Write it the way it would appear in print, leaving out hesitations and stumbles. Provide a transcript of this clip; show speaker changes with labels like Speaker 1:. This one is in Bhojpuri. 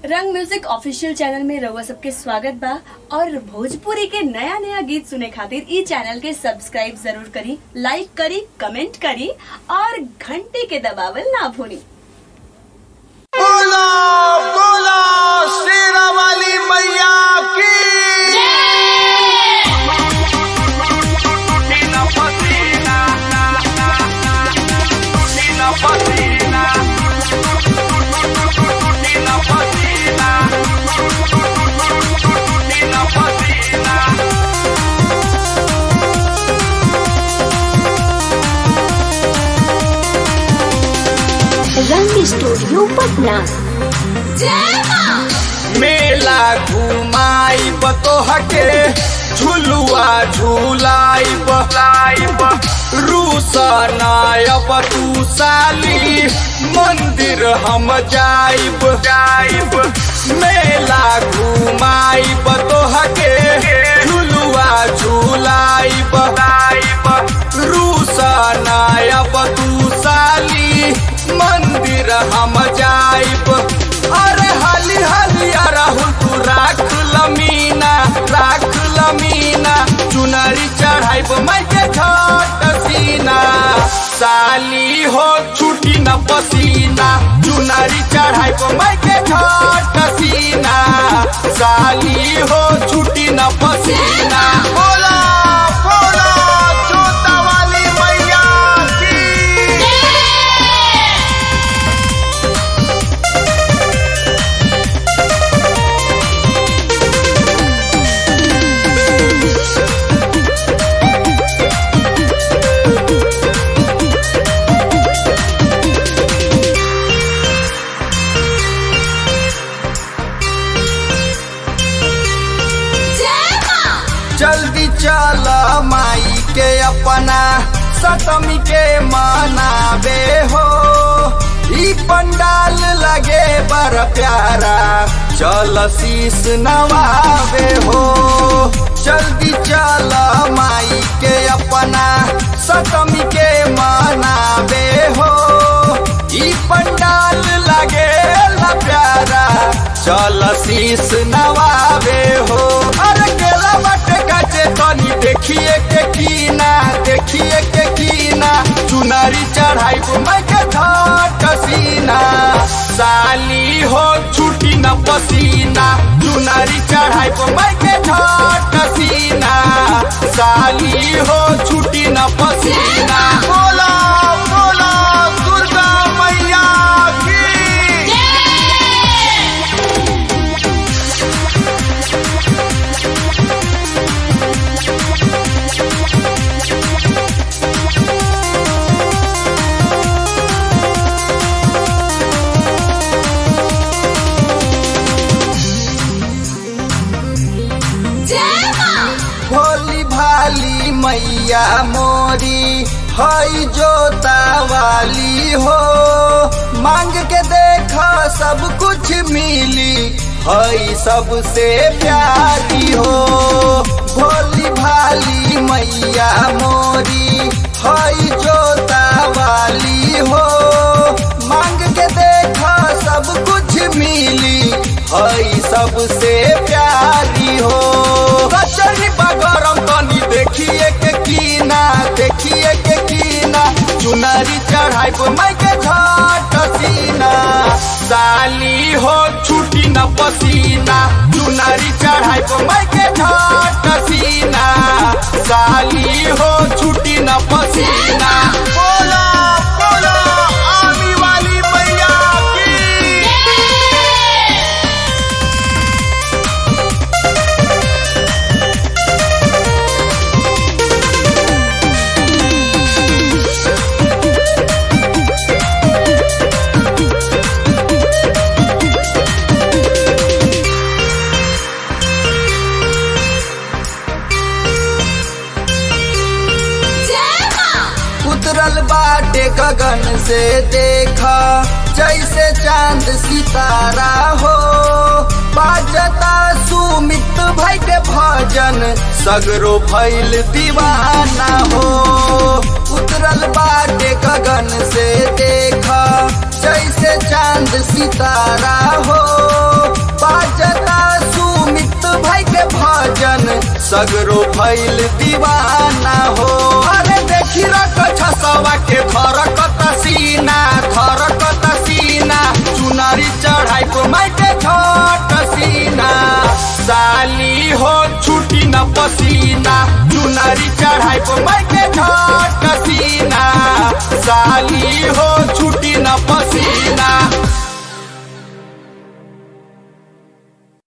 Speaker 1: रंग म्यूजिक ऑफिशियल चैनल में रउआ सबके स्वागत बा। और भोजपुरी के नया नया गीत सुने खातिर ई चैनल के सब्सक्राइब जरूर करी, लाइक करी, कमेंट करी और घंटी के दबावल ना भूली।
Speaker 2: बोलो बोलो शेरा वाली मैया की
Speaker 3: रंग स्टूडियो पटना।
Speaker 2: मेला घुमाई बतोहके झुलुआ झुलाइब रूसनायब तू साली मंदिर हम जाइब मेला घुमाई बतोहके झुलुआ झुलाइब रूसनायब तू साली मंदिर हम जाइब। अरे हाली हाली राहुल तू राख लमीना चुनरी चढ़ाइब मैं के छठ सीना साली हो छुटी न पसीना चुनरी चढ़ाइब मैं के छठ सीना साली हो छुटी न पसीना। बोला बोला जोता वाली मैया की जल्दी चल माई के अपना सतमी के मनावे हो ई पंडाल लगे बड़ प्यारा चल शीश नवावे हो। जल्दी चल माई के अपना सतमी के मनावे हो ई पंडाल लगे प्यारा चल शीश नवावे हो। अरे केला बट गजे तनी देखिए के कीना चुनरी चढ़ाइब मैं के छठ सीना साली हो छुटी न पसीना चुनरी चढ़ाइब मैं के छठ सीना साली हो छुटी न पसीना। बोला बोला दुर्गा मैया की भोली भाली मैया मोरी हई जोता वाली हो मांग के देखा सब कुछ मिली हई सबसे प्यारी हो। भोली भाली मैया मोरी हई जोता वाली हो मांग के देखा सब कुछ मिली हई सबसे प्यारी हो। कचरी बगरम तनी देखिए के कीना चुनरी चढ़ाइब मैं के छठ सीना साली हो छुटी न पसीना चुनरी चढ़ाइब मैं के छठ सीना साली हो छुटी न पसीना। बोला बोला आमी वाली मैया की उतरल बाटे गगन से देखा जैसे चांद सितारा हो बाजता सुमित भाई के भजन सगरो भइल दीवाना हो। उतरल बाटे गगन से देखा जैसे चांद सितारा हो सगरो भइल दीवाना हो। अरे देखी रख छसवा के धरकत सीना चुनरी चढ़ाई को माइके छोट सीना साली हो छुटी न पसीना चुनरी चढ़ाई को माइके छोट सीना साली